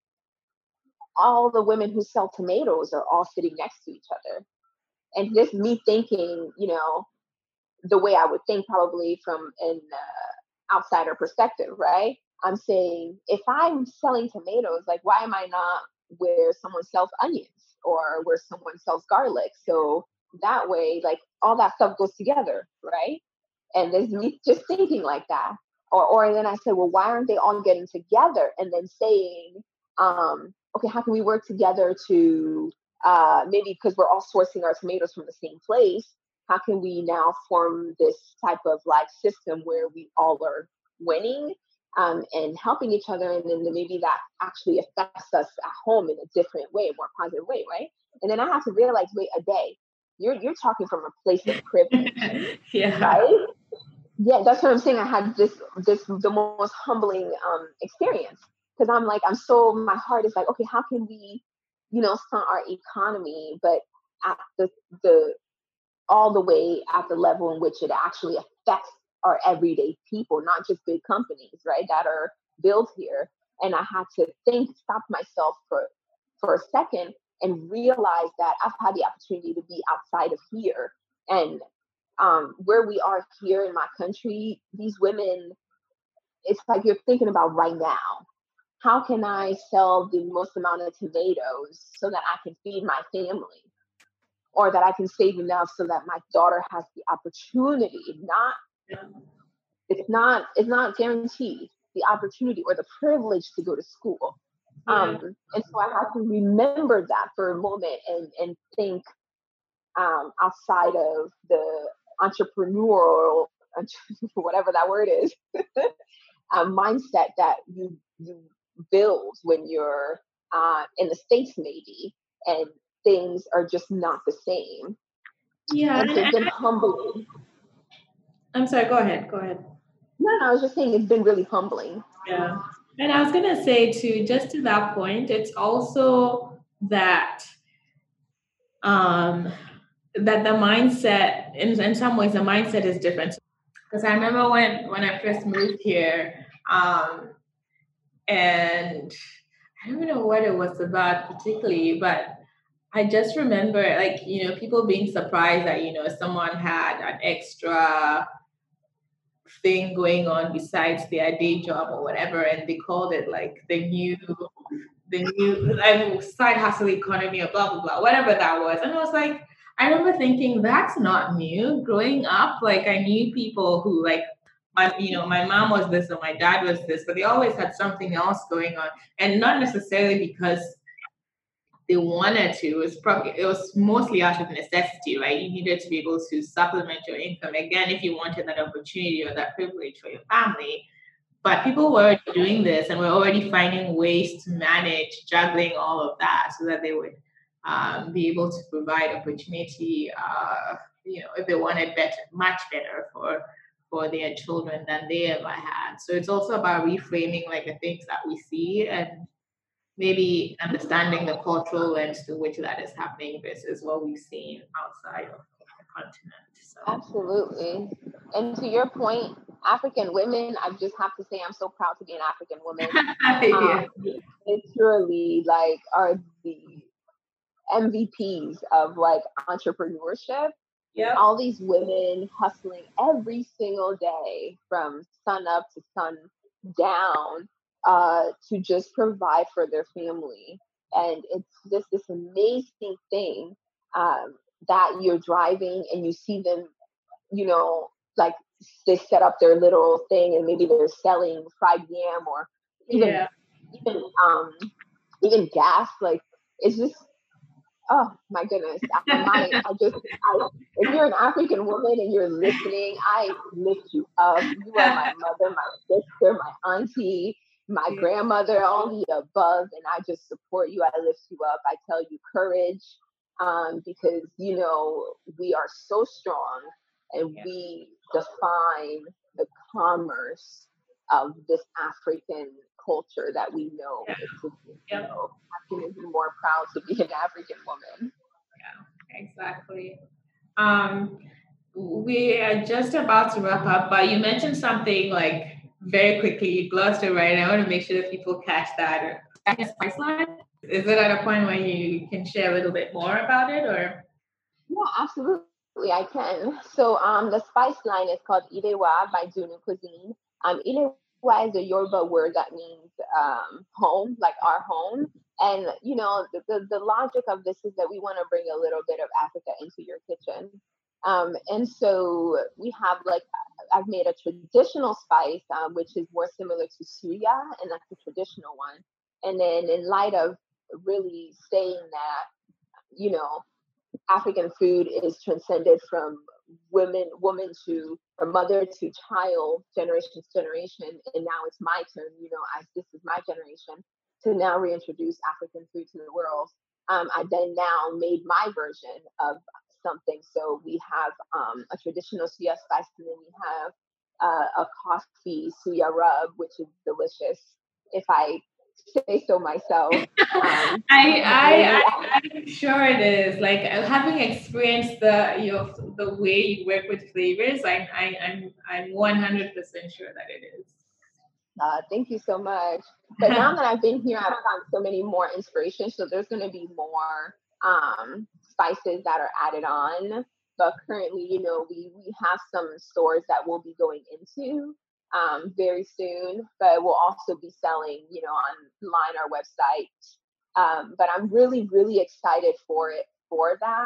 all the women who sell tomatoes are all sitting next to each other? And just me thinking, the way I would think probably from an outsider perspective, right? I'm saying, if I'm selling tomatoes, like, why am I not where someone sells onions or where someone sells garlic? So that way, like, all that stuff goes together, right? And there's me just thinking like that. Or then I said, well, why aren't they all getting together and then saying, okay, how can we work together to maybe because we're all sourcing our tomatoes from the same place, how can we now form this type of like system where we all are winning and helping each other, and then maybe that actually affects us at home in a different way, a more positive way, right? And then I have to realize, wait, a day, you're talking from a place of privilege, yeah, right? Yeah, that's what I'm saying. I had the most humbling experience, because I'm like, my heart is like, okay, how can we, stunt our economy, but at the all the way at the level in which it actually affects our everyday people, not just big companies, right, that are built here. And I had to stop myself for a second and realize that I've had the opportunity to be outside of here. And where we are here in my country, these women, it's like you're thinking about right now, how can I sell the most amount of tomatoes so that I can feed my family? or that I can save enough so that my daughter has the opportunity, not, it's not guaranteed, the opportunity or the privilege to go to school. And so I have to remember that for a moment and think outside of the entrepreneurial, whatever that word is, mindset that you build when you're in the States, maybe, and things are just not the same. Yeah. And so it's been humbling. I'm sorry, go ahead. Go ahead. No, I was just saying it's been really humbling. Yeah. And I was going to say too, just to that point, it's also that that the mindset, in some ways, the mindset is different. Because I remember when I first moved here, and I don't know what it was about particularly, but I just remember, like, people being surprised that, someone had an extra thing going on besides their day job or whatever, and they called it like the new like, side hustle economy or blah blah blah, whatever that was. And I was like, I remember thinking that's not new. Growing up, like, I knew people who, like, my mom was this and my dad was this, but they always had something else going on, and not necessarily because they wanted to. It was mostly out of necessity, right? You needed to be able to supplement your income again if you wanted that opportunity or that privilege for your family. But people were doing this and were already finding ways to manage juggling all of that so that they would be able to provide opportunity, if they wanted better, much better for their children than they ever had. So it's also about reframing, like, the things that we see, and maybe understanding the cultural lens to which that is happening versus what we've seen outside of the continent. So. Absolutely. And to your point, African women, I just have to say I'm so proud to be an African woman. Literally, like, are the MVPs of, like, entrepreneurship. Yeah. All these women hustling every single day from sun up to sun down to just provide for their family. And it's just this amazing thing that you're driving and you see them, like, they set up their little thing and maybe they're selling fried yam or even gas. Like, it's just, oh my goodness. If you're an African woman and you're listening, I lift you up. You are my mother, my sister, my auntie, my grandmother, all the above. And I just support you. I lift you up. I tell you courage, because, we are so strong and we define the commerce of this African culture that we know exists. I can be more proud to be an African woman. Yeah, exactly. We are just about to wrap up, but you mentioned something, like, very quickly. You glossed it right. I want to make sure that people catch that. Spice line? Is it at a point where you can share a little bit more about it, or? Yeah, absolutely, I can. So the spice line is called Irewa by Dunu Cuisine. Irewa is a Yoruba word that means home, like our home. And, the logic of this is that we want to bring a little bit of Africa into your kitchen. And so we have, like, I've made a traditional spice, which is more similar to suya, and that's the traditional one. And then, in light of really saying that, African food is transcended from woman to, or mother to child, generation to generation, and now it's my turn. This is my generation to now reintroduce African food to the world. I then now made my version of something. So we have a traditional suya spice, and then we have a coffee suya rub, which is delicious, if I say so myself. I'm sure it is. Like, having experienced the way you work with flavors, I'm 100% sure that it is. Thank you so much. But now that I've been here, I've found so many more inspirations. So there's going to be more spices that are added on. But currently, we have some stores that we'll be going into very soon. But we'll also be selling, online, our website. But I'm really, really excited for that.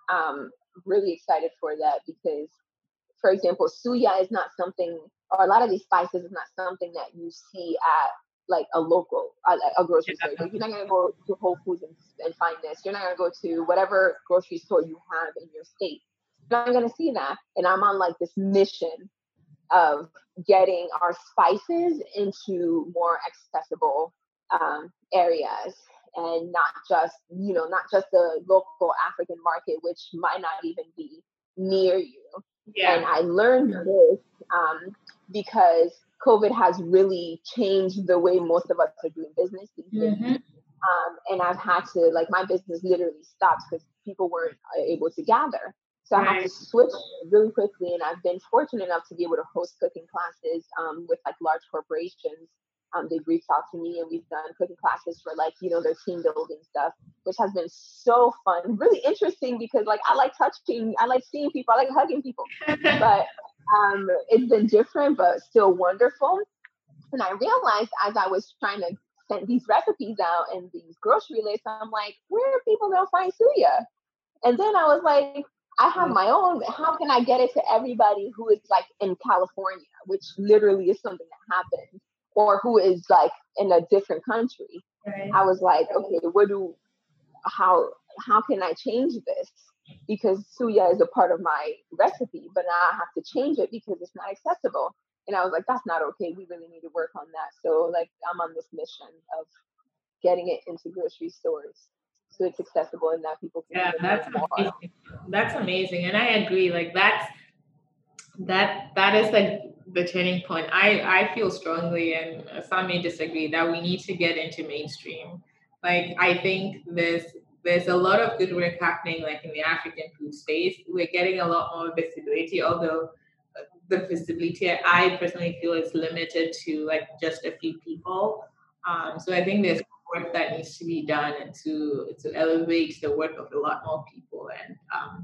really excited for that because, for example, suya is not something, or a lot of these spices is not something that you see at like a local, a grocery store. Like, you're not gonna go to Whole Foods and find this. You're not gonna go to whatever grocery store you have in your state. You're not gonna see that. And I'm on like this mission of getting our spices into more accessible areas, and not just, not just the local African market, which might not even be near you. Yeah. And I learned this because COVID has really changed the way most of us are doing business these days. Mm-hmm. And I've had to, like, my business literally stopped because people weren't able to gather. So I had to switch really quickly, and I've been fortunate enough to be able to host cooking classes with like large corporations. They've reached out to me, and we've done cooking classes for like, their team building stuff, which has been so fun, really interesting because like I like touching, I like seeing people, I like hugging people, but it's been different, but still wonderful. And I realized as I was trying to send these recipes out and these grocery lists, I'm like, where are people gonna find suya? And then I was like, I have my own. How can I get it to everybody who is like in California, which literally is something that happened, or who is like in a different country? Right. I was like, okay, how can I change this? Because suya is a part of my recipe, but now I have to change it because it's not accessible. And I was like, that's not okay. We really need to work on that. So like, I'm on this mission of getting it into grocery stores so it's accessible and that people can that's amazing. That's amazing. And I agree. Like that is like the turning point. I feel strongly, and some may disagree, that we need to get into mainstream. Like, I think there's a lot of good work happening like in the African food space. We're getting a lot more visibility, although the visibility I personally feel is limited to like just a few people. So I think there's work that needs to be done and to elevate the work of a lot more people. And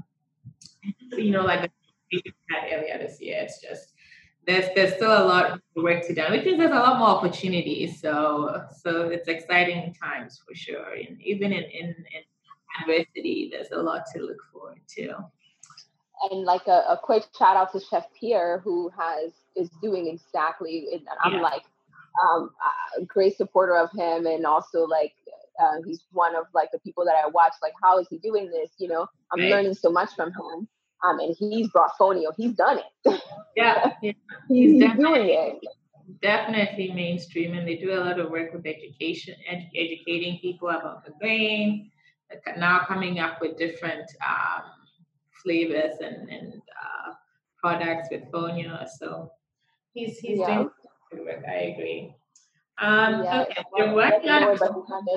like the had earlier this year, it's just there's still a lot of work to do, which means there's a lot more opportunities. So it's exciting times for sure. And even in adversity, there's a lot to look forward to. And like a quick shout out to Chef Pierre, who is doing exactly. I'm like a great supporter of him, and also like he's one of like the people that I watch. Like, how is he doing this? I'm learning so much from him. And he's brought Fonio. He's done it. Yeah. he's doing it. Definitely mainstream, and they do a lot of work with education, educating people about the grain. Now coming up with different flavors and products with Fonio. So he's doing good work. I agree. Okay, we're running out of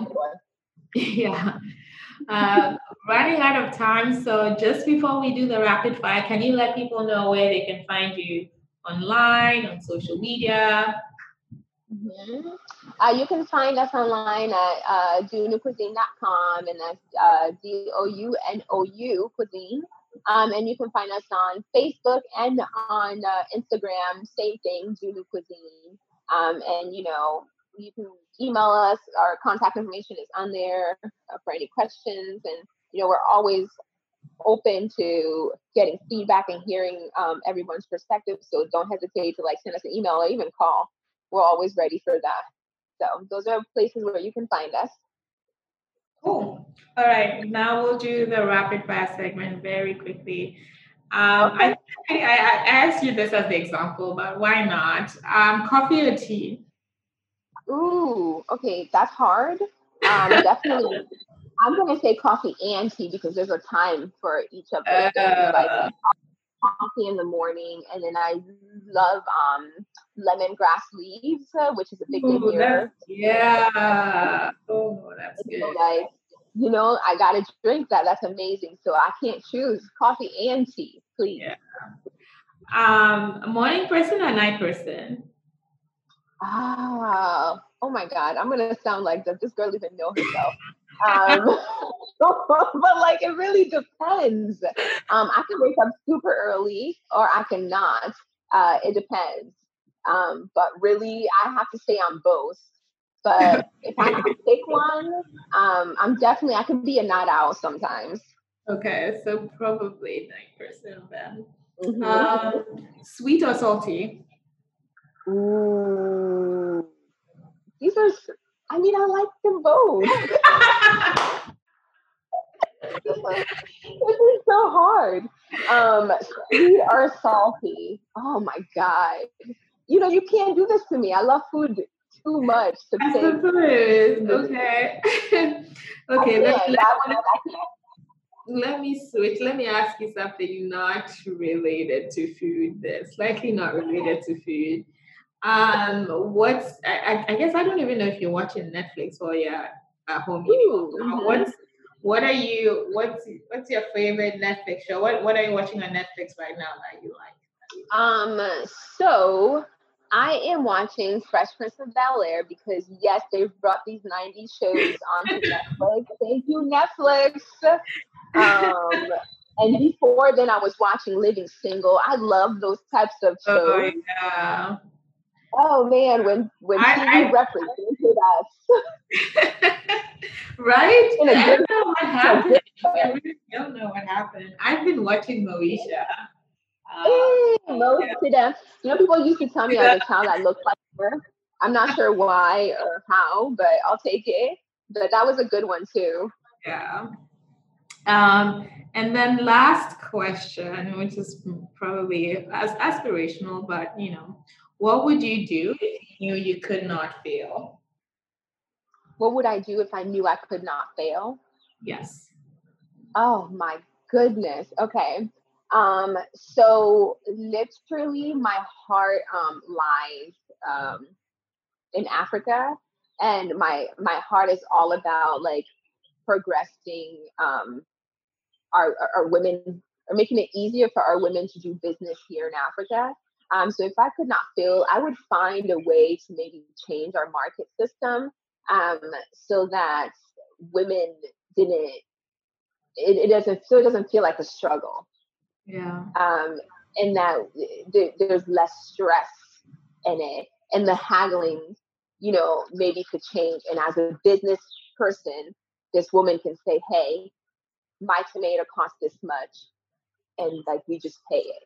running out of time. So just before we do the rapid fire, can you let people know where they can find you online, on social media? Mm-hmm. You can find us online at dounou-cuisine.com, and that's DOUNOU cuisine. And you can find us on Facebook and on Instagram, same thing, Dounou Cuisine. And you can email us. Our contact information is on there for any questions. And we're always open to getting feedback and hearing everyone's perspective. So don't hesitate to send us an email or even call. We're always ready for that. So those are places where you can find us. Cool. All right. Now we'll do the rapid fire segment very quickly. I asked you this as the example, but why not? Coffee or tea? Ooh, okay. That's hard. Definitely. I'm going to say coffee and tea because there's a time for each of those things. Coffee in the morning, and then I love lemongrass leaves, which is a big thing here. Yeah. Oh, that's good. I gotta drink that. That's amazing. So I can't choose coffee and tea, please. Yeah. A morning person or night person? Oh my God. I'm gonna sound like this girl even know herself. But it really depends. I can wake up super early or I cannot. It depends. But really I have to stay on both. But if I have to pick one, I can be a night owl sometimes. Okay, so probably 9% then. Sweet or salty? Ooh, these are. I mean, I like them both. This is so hard. Sweet or salty? Oh my God. You can't do this to me. I love food too much to I pick. suppose. Okay. Okay. Let me switch. Let me ask you something not related to food. That's slightly not related to food. I guess I don't even know if you're watching Netflix or you're at home. What's your favorite Netflix show? What are you watching on Netflix right now that you like? So I am watching Fresh Prince of Bel-Air because yes, they've brought these 90s shows onto Netflix. Thank you, Netflix. And before then I was watching Living Single. I love those types of shows. Oh yeah. Oh man, when TV represented us. Right? I don't know what happened. I really don't know what happened. I've been watching Moesha. Moesha. People used to tell me as a child I looked like her. I'm not sure why or how, but I'll take it. But that was a good one too. Yeah. And then last question, which is probably as aspirational, but what would you do if you knew you could not fail? What would I do if I knew I could not fail? Yes. Oh my goodness. Okay. So literally my heart lies in Africa, and my heart is all about like progressing our women, or making it easier for our women to do business here in Africa. So if I could not fail, I would find a way to maybe change our market system so that women it doesn't feel like a struggle. Yeah. And that there's less stress in it, and the haggling, maybe could change. And as a business person, this woman can say, hey, my tomato costs this much, and like we just pay it.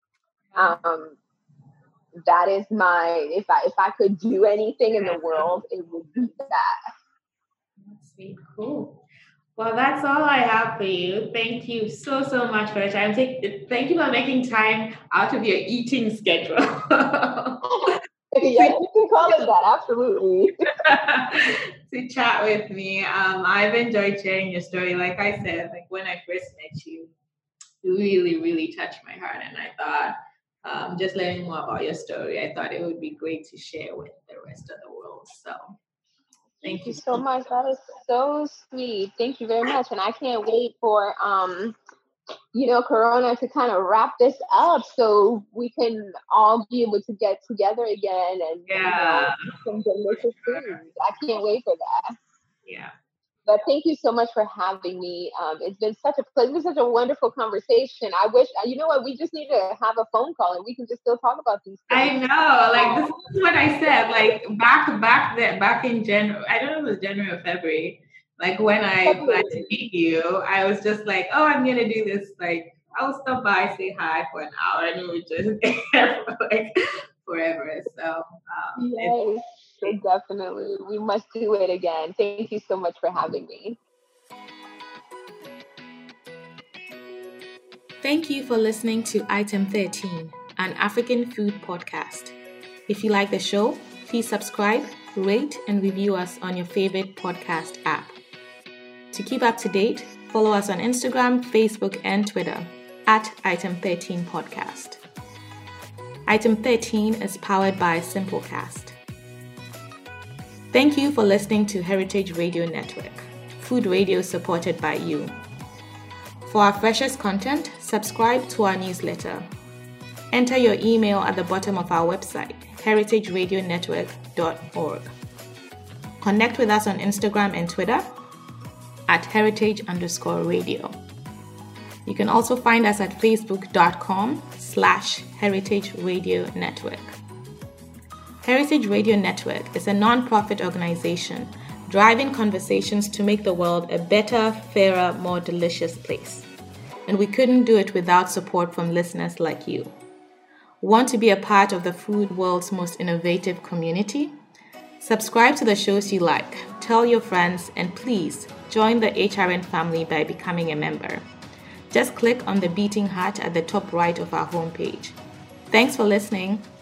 That is if I could do anything in the world, it would be that. That's sweet. Cool. Well, that's all I have for you. Thank you so much for your time. Thank you for making time out of your eating schedule. Yeah, you can call it that. Absolutely. To chat with me. I've enjoyed sharing your story. Like I said, like when I first met you, it really, really touched my heart. And I thought, just learning more about your story, I thought it would be great to share with the rest of the world. So thank you so much. That is so sweet. Thank you very much. And I can't wait for Corona to kind of wrap this up so we can all be able to get together again and some delicious food. I can't wait for that. Yeah. But thank you so much for having me. It's been such a pleasure. It's been such a wonderful conversation. I wish, we just need to have a phone call and we can just still talk about these things. I know. Like, this is what I said. Like, back in January, I don't know if it was January or February, like when I applied to meet you, I was just like, oh, I'm going to do this. Like, I'll stop by, say hi for an hour, and we would just there for like forever. So, yes. Definitely. We must do it again. Thank you so much for having me. Thank you for listening to Item 13, an African food podcast. If you like the show, please subscribe, rate, and review us on your favorite podcast app. To keep up to date, follow us on Instagram, Facebook, and Twitter at Item 13 Podcast. Item 13 is powered by Simplecast. Thank you for listening to Heritage Radio Network, food radio supported by you. For our freshest content, subscribe to our newsletter. Enter your email at the bottom of our website, heritageradionetwork.org. Connect with us on Instagram and Twitter at heritage_radio. You can also find us at facebook.com/Heritage Radio Network. Heritage Radio Network is a non-profit organization driving conversations to make the world a better, fairer, more delicious place. and we couldn't do it without support from listeners like you. Want to be a part of the food world's most innovative community? Subscribe to the shows you like, tell your friends, and please join the HRN family by becoming a member. Just click on the beating heart at the top right of our homepage. Thanks for listening.